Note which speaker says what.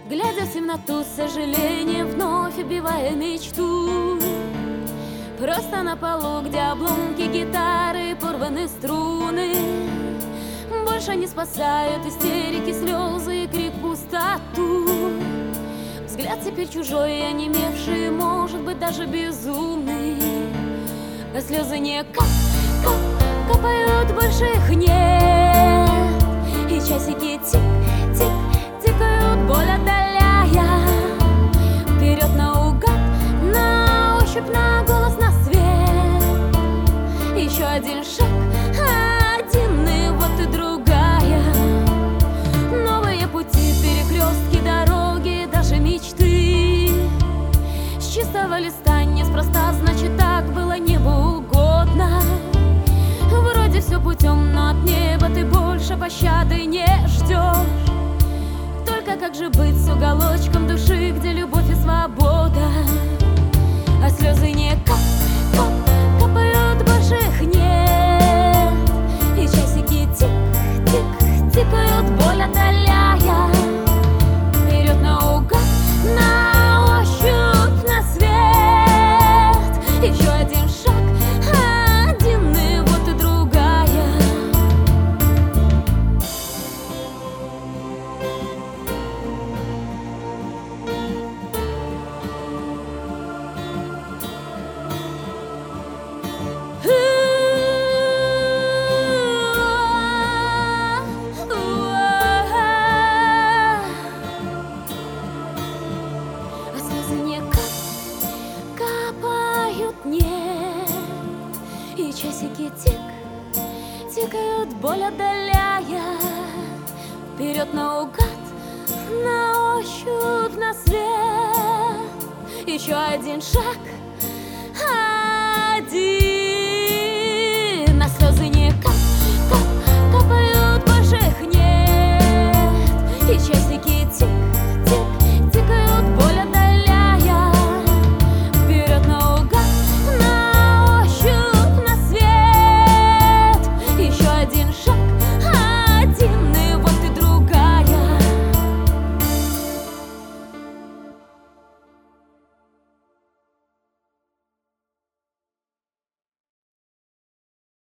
Speaker 1: Глядя в темноту, сожаление вновь убивая мечту. Просто на полу, где обломки гитары, порваны струны, больше не спасают истерики, слезы и крик в пустоту. Взгляд теперь чужой, онемевший, может быть даже безумный. А слезы не капают, больше их нет. И часики тик-тик тикают, боль отдаляя. Вперед наугад, на ощупь, на голос, на свет. Еще один шаг, один, и вот и другая. Новые пути, перекрестки, дороги, даже мечты. С чистого листа неспроста, значит так было небу угодно. Вроде все путем, но от неба ты больше пощады не ждешь. Только как же быть с уголочком души, где любовь и свобода? А слезы не капают, больше их нет. И часики тик-тик тикают, боль отдаляя. Вперед наугад, на ощупь, на свет. Еще один шаг, один, и вот и другая. А слезы не капают, нет. И часики тикают, боль отдаляя. Вперед наугад, на ощупь, на свет. Еще один шаг, один.